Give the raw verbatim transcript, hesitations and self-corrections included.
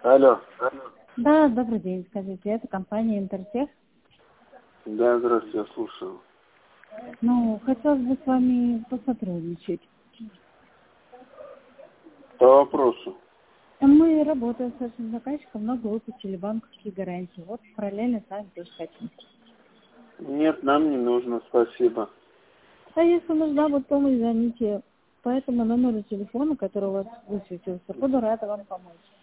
Алло. Да, добрый день, скажите, это компания Интертех? Да, здравствуйте, я слушаю. Ну, хотелось бы с вами посотрудничать. По вопросу. Мы работаем с вашим заказчиком, много выпустили банковские гарантии. Вот параллельно с вами тоже хотим. Нет, нам не нужно, спасибо. А если нужна вот помощь, звоните по этому номеру телефона, который у вас высветился. Буду рада вам помочь.